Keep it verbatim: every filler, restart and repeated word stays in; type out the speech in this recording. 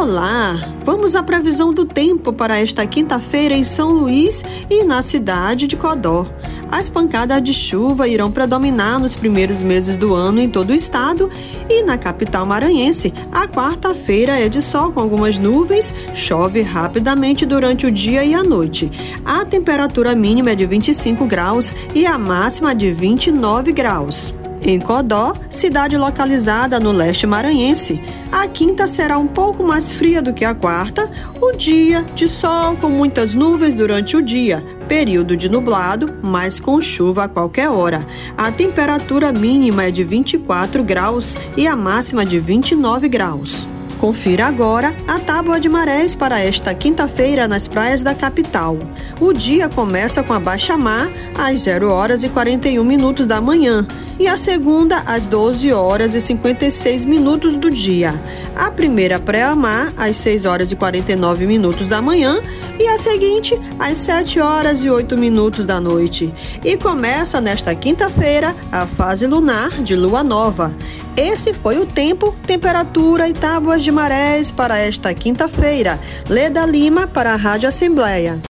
Olá, vamos à previsão do tempo para esta quinta-feira em São Luís e na cidade de Codó. As pancadas de chuva irão predominar nos primeiros meses do ano em todo o estado e na capital maranhense. A quarta-feira é de sol com algumas nuvens, chove rapidamente durante o dia e a noite. A temperatura mínima é de vinte e cinco graus e a máxima de vinte e nove graus. Em Codó, cidade localizada no leste maranhense, a quinta será um pouco mais fria do que a quarta, o dia de sol com muitas nuvens durante o dia, período de nublado, mas com chuva a qualquer hora. A temperatura mínima é de vinte e quatro graus e a máxima de vinte e nove graus. Confira agora a tábua de marés para esta quinta-feira nas praias da capital. O dia começa com a baixa-mar às zero horas e quarenta e um minutos da manhã e a segunda às doze horas e cinquenta e seis minutos do dia. A primeira pré-mar às seis horas e quarenta e nove minutos da manhã e a seguinte às sete horas e oito minutos da noite. E começa nesta quinta-feira a fase lunar de lua nova. Esse foi o tempo, temperatura e tábuas de marés para esta quinta-feira. Leda Lima para a Rádio Assembleia.